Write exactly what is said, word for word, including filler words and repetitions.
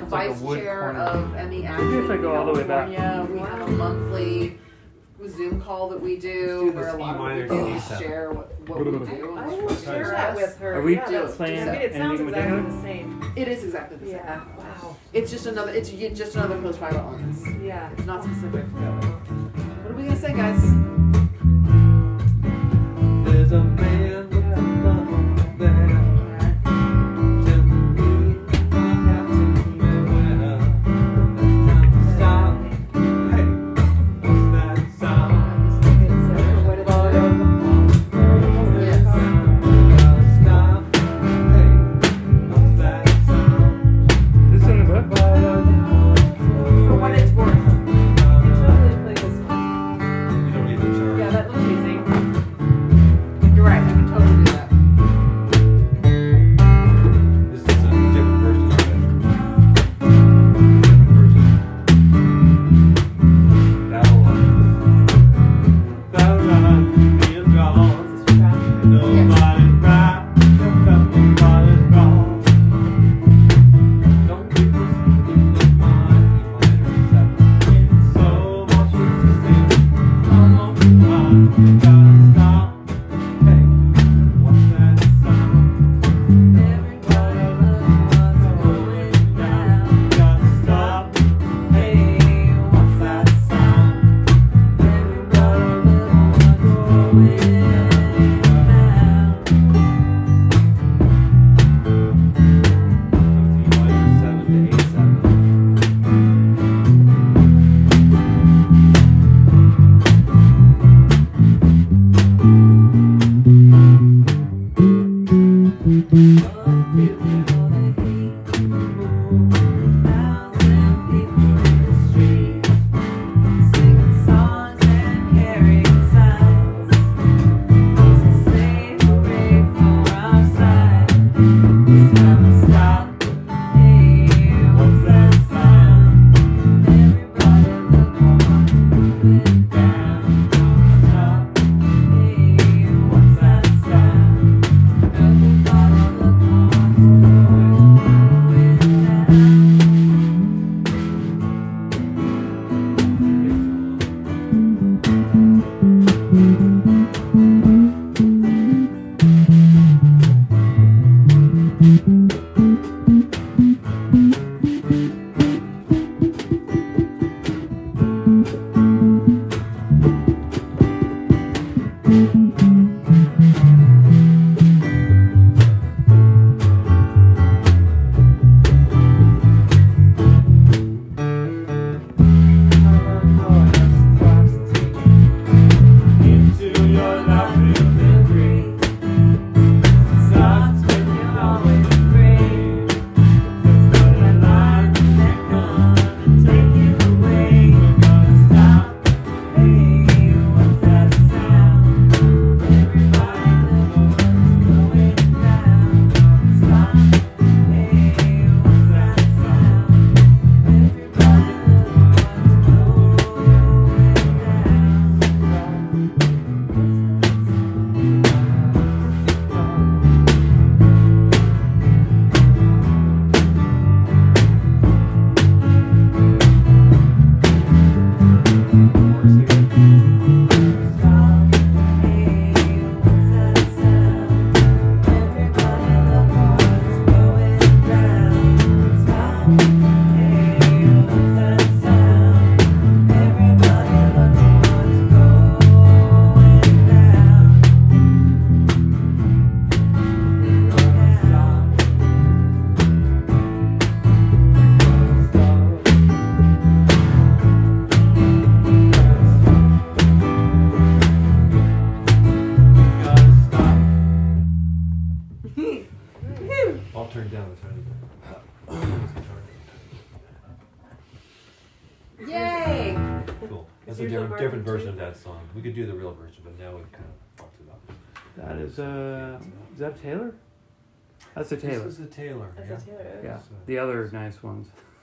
It's like a vice wood chair corner. of Emmy Maybe Action if I in go all the way back. California. We have a monthly Zoom call that we do, do where this a lot E minor of D people seven. share what, what we do. and I what will works share for that us. with her. Are we yeah, that's, playing I mean, it sounds anything with exactly that? the same. It is exactly the same. Yeah. Wow. It's just another. It's y- just another post-viral illness. Yeah. It's not specific. What are we gonna say, guys? There's a man with a gun there. Tell me I got to beware. It's time to stop. Hey, what's that sound? What is Yes. Gotta stop. Hey, what's that sound? This is in the book? For what it's worth. Totally play this one. You don't need the chart. Yeah, that looks easy. You're right. I can totally do that. This is a different version of it. Different version. That'll run. That'll run. Be a draw. This is your track. Nobody's right. Nobody's wrong. Don't keep us in the mind. It's so much to see. Almost time. Gotta stop. Hey, what's that sound? Everybody loves what's going down. Gotta stop. Hey, what's that sound? Everybody loves what's going down. Seven to eight seven. Into your life, feel free. Starts when you're always free. There's no line that come and take you away. We're gonna stop. Hey, what's that sound? Everybody knows what's going down. Stop. Hey, what's that sound? Everybody knows what's going down. I'll turn down the sound. Yay! Cool. That's Is a yours different, a different Martin version of that song. We could do the real version, but now we've kind of fucked it up. That is, uh, is that Taylor? That's a Taylor. This is a Taylor. That's yeah. a Taylor. Yeah, So- the other nice ones.